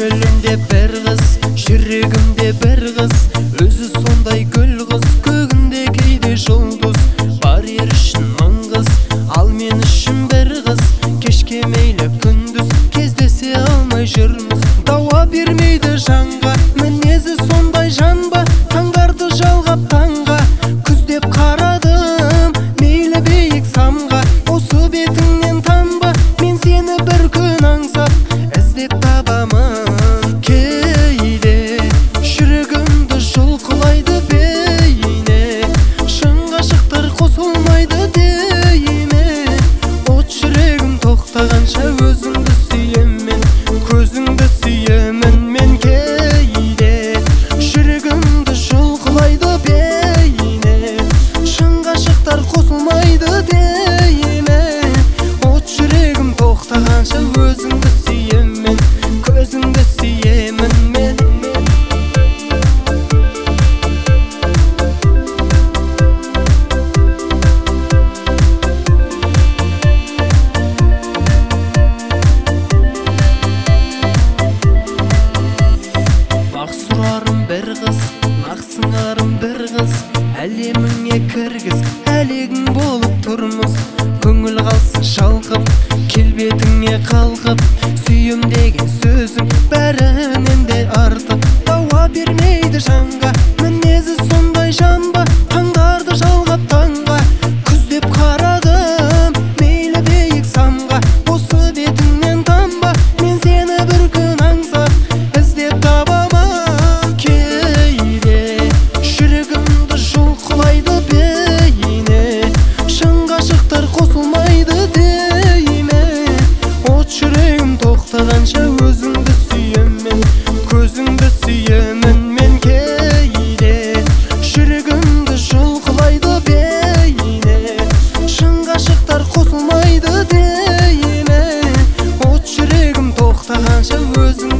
Көңілімде бір қыз, жүрегімде бір қыз, өзі сондай гүл қыз, көгінде кейде жұлдыз. Барер үшін мың қыз, ал мен үшін бір қыз, кешке мейлі күндіз кездесе алмай жүрміз. Дауа бермейді жанға, мінезі сондай жан ба, таңдарды жалғап таңға. Күз деп қарадым, мейлі биік самға, осы бетіңнен танба, мен сені бір күн аңсап іздеп табамын. Кейде жүрегімді жұлқылайды бейне, шын ғашықтар қосылмайды дейме. От жүрегім тоқтағанша өзіңді сүйемін, көзіңді сүйемін мен. Кейде жүрегімді жұлқылайды бейне, шын ғашықтар қосылмайды дейме. От жүрегім тоқтағанша өзіңді сүйемін, көзіңді сүйемін мен. Бақ сұрарым бір қыз, нақ сыңарым бір қыз, әлеміңе кіргіз, әлегің болып тұрмыз. Көңіл қалсын шалқып, келбетіңе қалқып, сүйем деген сөзің бәрінен де артық. Дауа бермейді жанға, мінезі сондай жан ба, таңдарды жалғап таңға. Күз деп қарадым, мейлі биік самға, осы бетіңнен танба, мен сені бір күн аңсап іздеп табамын. Кейде жүрегімді жұлқылайды бейне, шын ғашықтар қосылмайды дейме. От жүрегім тоқтағанша өзіңді сүйемін, көзіңді сүйемін мен. Кейде жүрегімді жұлқылайды бейне, шын ғашықтар қосылмайды дейме. От жүрегім тоқтағанша өзіңді